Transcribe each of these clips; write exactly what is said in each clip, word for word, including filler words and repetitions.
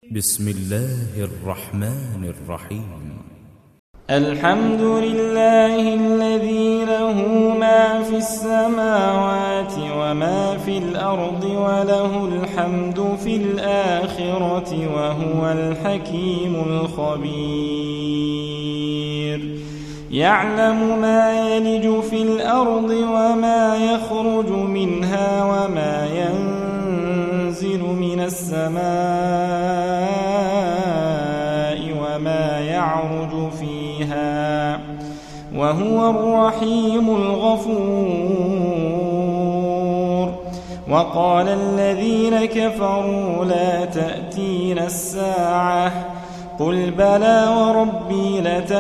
بسم الله الرحمن الرحيم. الحمد لله الذي له ما في السماوات وما في الأرض وله الحمد في الآخرة وهو الحكيم الخبير. يعلم ما يلج في الأرض وما يخرج منها وما ينزل من السماء وما يعرج فيها وهو الرحيم الغفور. وقال الذين كفروا لا تأتينا الساعة قل بلى وربي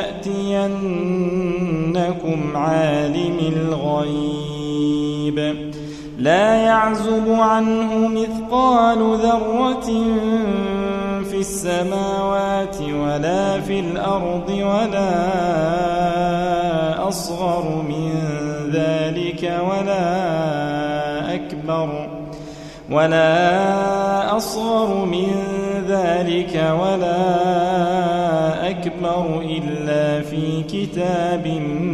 لتأتينكم عالم الغيب لا يعزب عنه مثقال ذرة في السماوات ولا في الأرض ولا أصغر من ذلك ولا أكبر ولا أصغر من ذلك ولا أكبر إلا في كتاب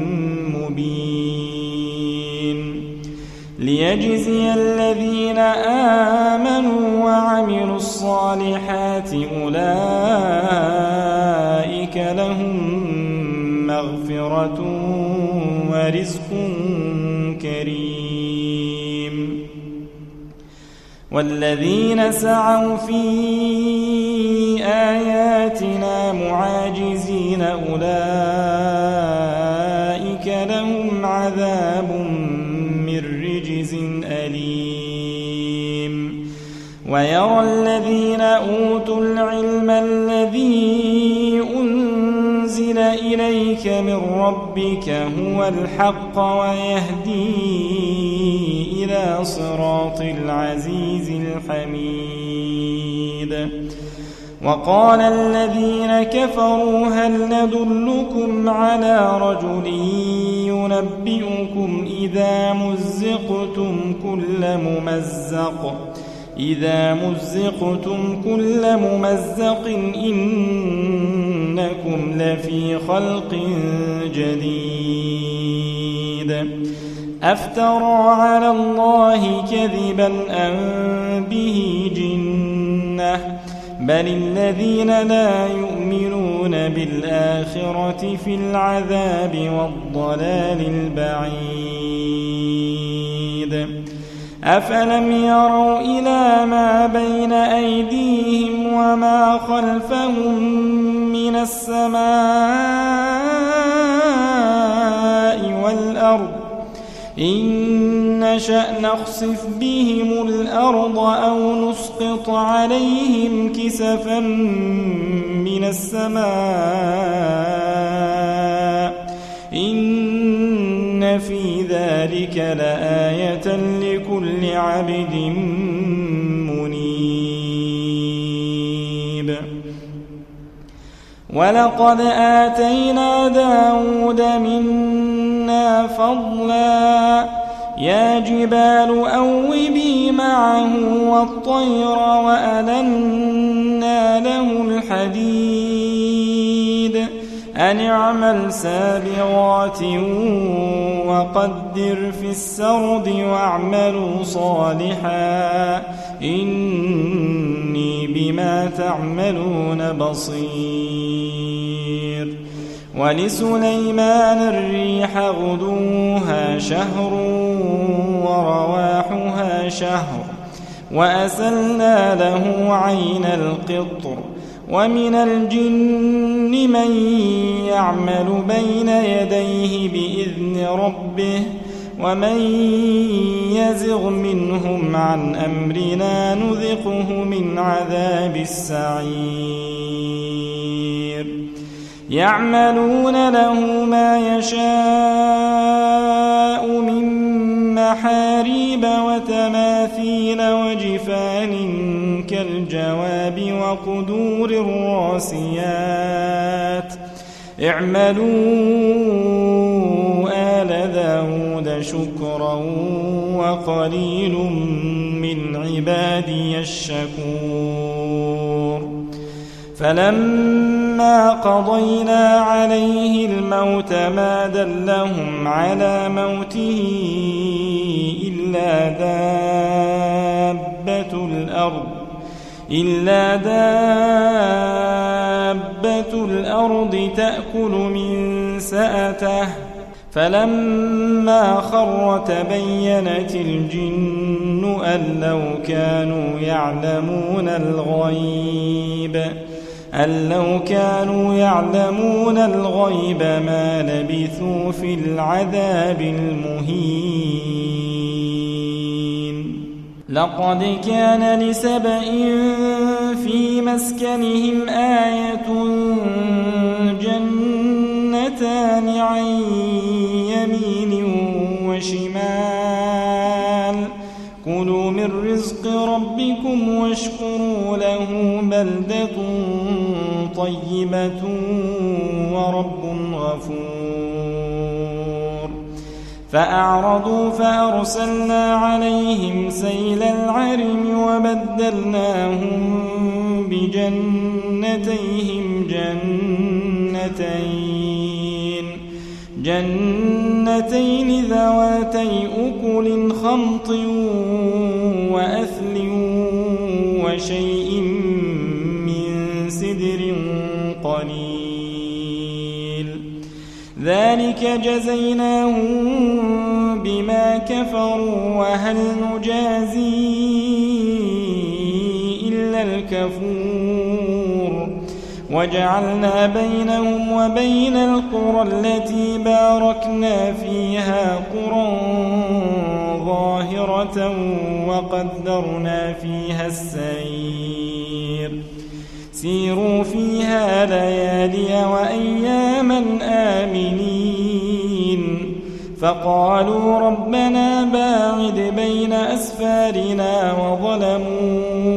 مبين. ليجزي الذين آمنوا وعملوا الصالحات أولئك لهم مغفرة ورزق كريم. والذين سعوا في آياتنا معاجزين أولئك لهم عذاب من رجز أليم. ويرى الذين أوتوا العلم الذي أنزل إليك من ربك هو الحق ويهدي إلى صراط العزيز الحميد. وقال الذين كفروا هل ندلكم على رجل ينبئكم إذا مزقتم كل ممزق إذا مزقتم كل ممزق إنكم لفي خلق جديد. أفترى على الله كذبا أم به جنة بل الذين لا يؤمنون بالآخرة في العذاب والضلال البعيد. أفلم يروا إلى ما بين أيديهم وما خلفهم من السماء والأرض إن نشأ نخسف بهم الأرض أو نسقط عليهم كسفا من السماء إن في ذلك لآية لكل عبد منيب. ولقد آتينا داود منا فضلا يا جبال أوبي معه والطير وألنا له الحديد أن اعمل سابغات وقدر في السرد واعملوا صالحا إني بما تعملون بصير. ولسليمان الريح غدوها شهر ورواحها شهر وأسلنا له عين القطر. ومن الجن من يعمل بين يديه بإذن ربه ومن يزغ منهم عن أمرنا نذقه من عذاب السعير. يعملون له ما يشاء من محاريب وتماثيل وجفان كالجواب وقدور الراسيات اعملوا آل داود شكرا وقليل من عبادي الشكور فلما قضينا عليه الموت ما دلهم على موته إلا دابة الأرض إلا دابة الأرض تأكل من سأته فلما خر تبينت الجن أن لو كانوا يعلمون الغيب أن لو كانوا يعلمون الغيب ما لبثوا في العذاب المهين. لقد كان لسبإ في مسكنهم آية جنتان عن يمين وشمال كلوا من رزق ربكم واشكروا له بلدة طيبة ورب غفور. فأعرضوا فأرسلنا عليهم سيل العرم وبدلناهم بجنتيهم جنتين جنتين ذواتي أكل خمط وأثل وشيء من سدر قليل ذلك جزيناهم بما كفروا وهل نجازي إلا الكفور. وجعلنا بينهم وبين القرى التي باركنا فيها قرى ظاهرة وقدرنا فيها السير سيروا فيها ليالي وأياما آمنين. فقالوا ربنا باعد بين أسفارنا وظلموا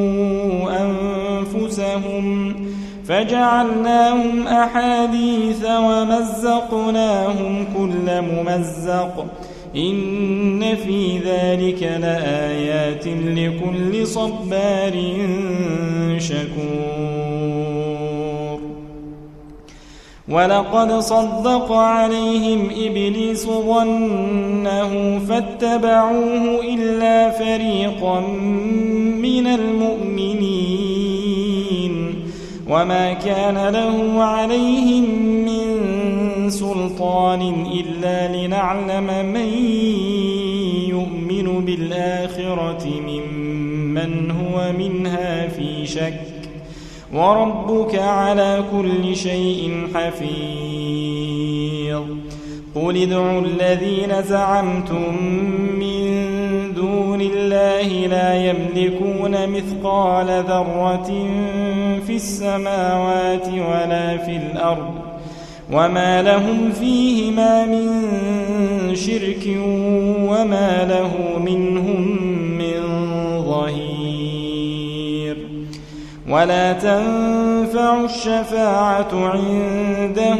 أنفسهم فجعلناهم أحاديث ومزقناهم كل ممزق إن في ذلك لآيات لكل صبار شكور. ولقد صدق عليهم إبليس ظنه فاتبعوه إلا فريقا من المؤمنين وما كان له عليهم من سلطان إلا لنعلم من يؤمن بالآخرة ممن هو منها في شك وربك على كل شيء حفيظ. قل ادعوا الذين زعمتم من دون الله لا يملكون مثقال ذرة في السماوات ولا في الأرض وما لهم فيهما من شرك وما له منهم من ظهير. ولا تنفع الشفاعة عنده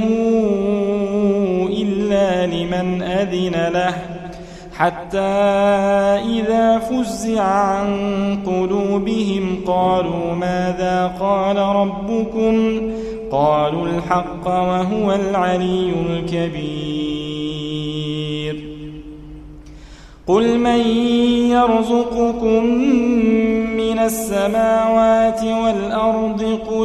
إلا لمن أذن له حتى إذا فزع عن قلوبهم قالوا ماذا قال ربكم قالوا الحق وهو العلي الكبير. قل من يرزقكم من السماوات والأرض قل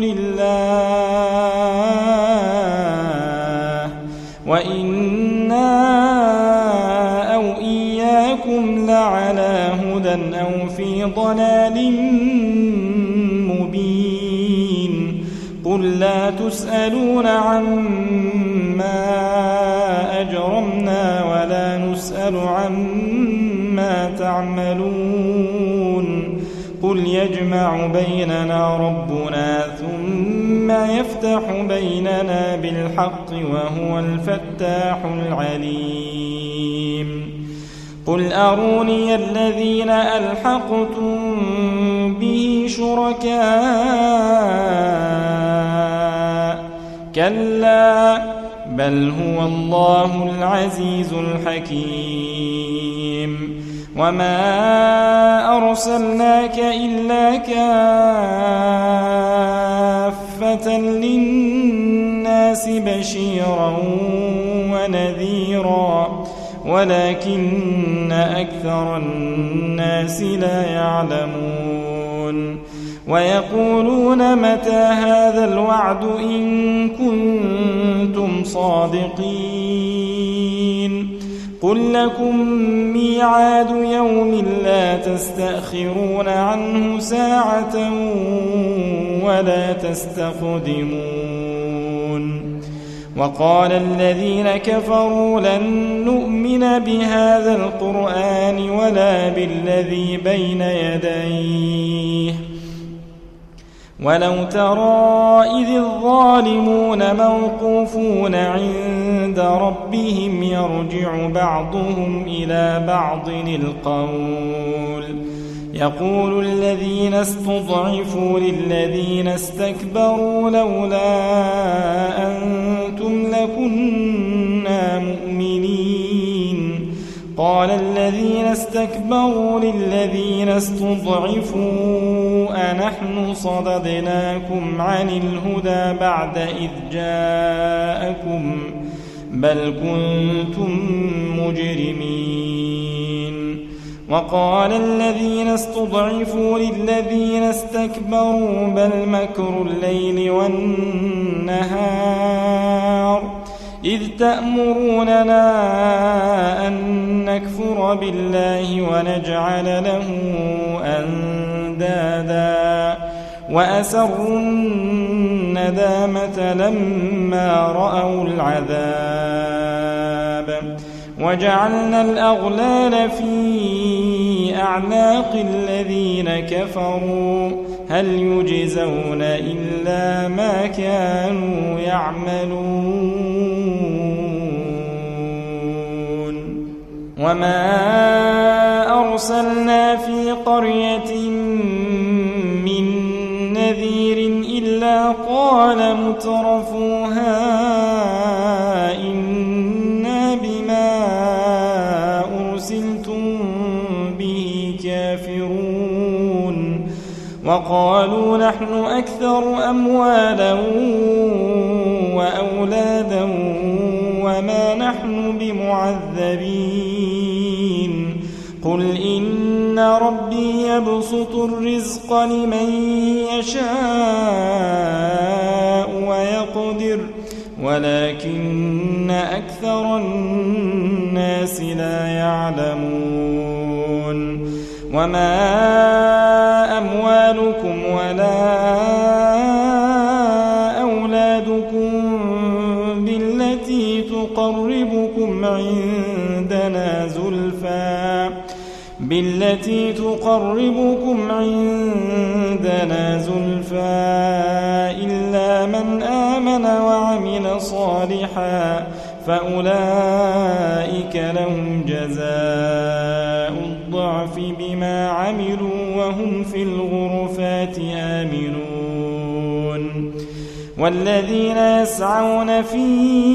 الله وإنا أو إياكم لعلى هدى أو في ضلال مبين. قل لا تسألون عما أجرمنا ولا نسأل عما تعملون. قل يجمع بيننا ربنا ثم يفتح بيننا بالحق وهو الفتاح العليم. قل أروني الذين ألحقتم به شركاء كلا بل هو الله العزيز الحكيم. وما أرسلناك إلا كافة رحمة للناس بشيرا ونذيرا ولكن أكثر الناس لا يعلمون ويقولون متى هذا الوعد إن كنتم صادقين قل لكم ميعاد يوم لا تستأخرون عنه ساعة ولا تستقدمون وقال الذين كفروا لن نؤمن بهذا القرآن ولا بالذي بين يديه ولو ترى إذ الظالمون موقوفون عند ربهم يرجع بعضهم إلى بعض القول يقول الذين استضعفوا للذين استكبروا لولا أنتم لكنا مؤمنين قال الذين استكبروا للذين استضعفوا أنحن صددناكم عن الهدى بعد إذ جاءكم بل كنتم مجرمين وقال الذين استضعفوا للذين استكبروا بل مكر الليل والنهار إذ تأمروننا أن نكفر بالله ونجعل له أندادا وأسروا الندامة لما رأوا العذاب وجعلنا الأغلال في أعناق الذين كفروا هل يجزون إلا ما كانوا يعملون وما أرسلنا في قرية من نذير إلا قال مترفوها إنا بما أرسلتم به كافرون وقالوا نحن أكثر أموالا وأولادا وما نحن بمعذبين قل إن ربي يبسط الرزق لمن يشاء ويقدر ولكن أكثر الناس لا يعلمون وما أموالكم ولا أولادكم بالتي تقربكم عندنا زلفى بالتي تقربكم عندنا زلفى إلا من آمن وعمل صالحا فأولئك لهم جزاء الضعف بما عملوا وهم في الغرفات آمنون والذين يسعون في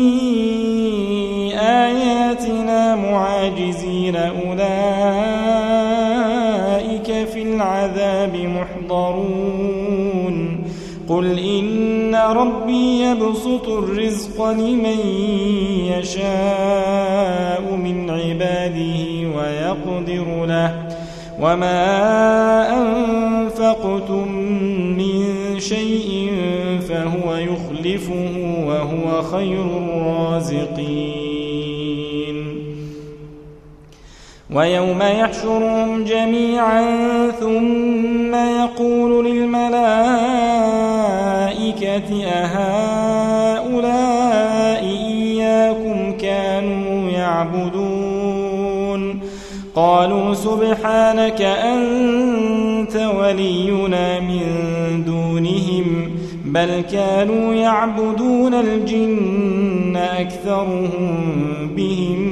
آياتنا معاجزين أولئك في العذاب محضرون قل إن ربي يبسط الرزق لمن يشاء من عباده ويقدر له وما أنفقتم من شيء فهو يخلفه وهو خير الرازقين ويوم يحشرهم جميعا ثم يقول للملائكة أهؤلاء إياكم كانوا يعبدون قالوا سبحانك أنت ولينا من دونهم بل كانوا يعبدون الجن أكثرهم بهم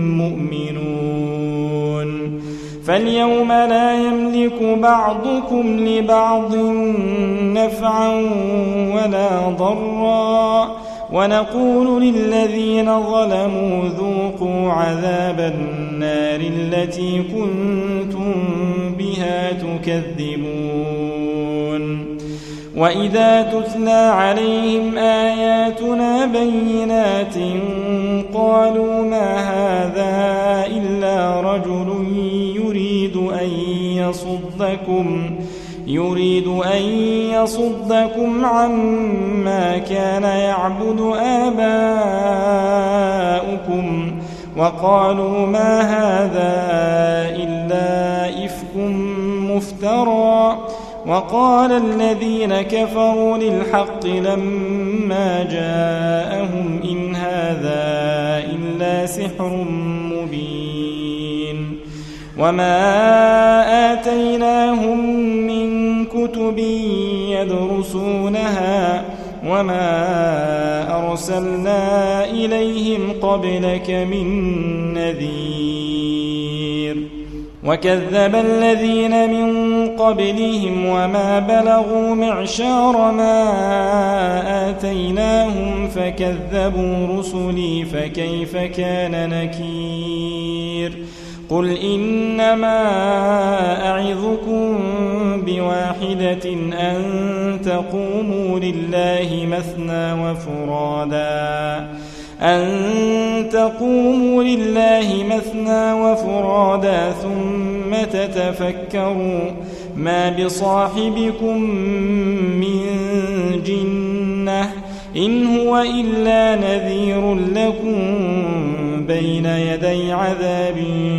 مؤمنون فاليوم لا يملك بعضكم لبعض نفعا ولا ضرا ونقول للذين ظلموا ذوقوا عذاب النار التي كنتم بها تكذبون وإذا تتلى عليهم آياتنا بينات قالوا ما هذا إلا رجل يريد أن يصدكم يريد أن يصدكم عما كان يعبد آباؤكم وقالوا ما هذا إلا إفك مفترى وقال الذين كفروا للحق لما جاءهم إن هذا إلا سحر مبين وما آتيناهم من كتب يدرسونها وما أرسلنا إليهم قبلك من نذير وكذب الذين من قبلهم وما بلغوا معشار ما آتيناهم فكذبوا رسلي فكيف كان نكير قل إنما أعظكم بواحدة أن تقوموا لله مثنى وفرادا أن تقوموا لله مثنى وفرادا ثم تتفكروا ما بصاحبكم من جنة إن هو إلا نذير لكم بين يدي عذاب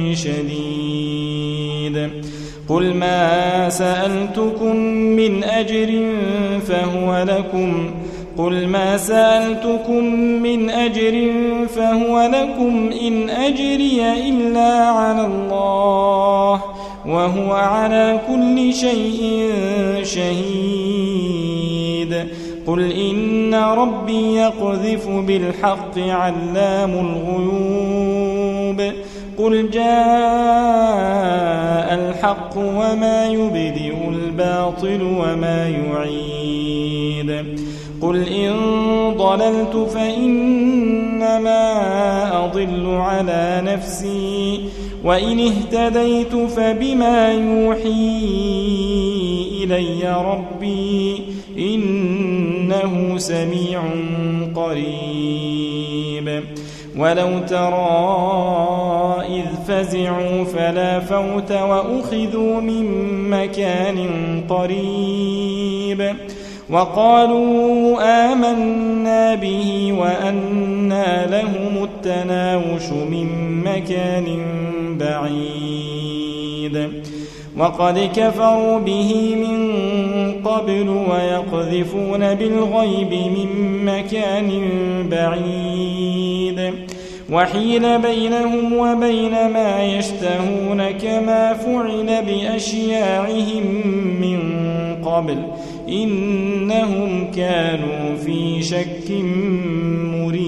شديد قل ما سألتكم من أجر فهو لكم قل ما سألتكم من أجر فهو لكم إن أجري إلا على الله وهو على كل شيء شهيد قل إن ربي يقذف بالحق علام الغيوب قل جاء الحق وما يبدئ الباطل وما يعيد قل إن ضللت فإنما أضل على نفسي وإن اهتديت فبما يوحي إلي ربي إنه سميع قريب ولو ترى إذ فزعوا فلا فوت وأخذوا من مكان قريب وقالوا آمنا به وأنى لهم التناوش من مكان بعيد وقد كفروا به من قبل ويقذفون بالغيب من مكان بعيد وحيل بينهم وبين ما يشتهون كما فعل بأشياعهم من قبل إنهم كانوا في شك مريب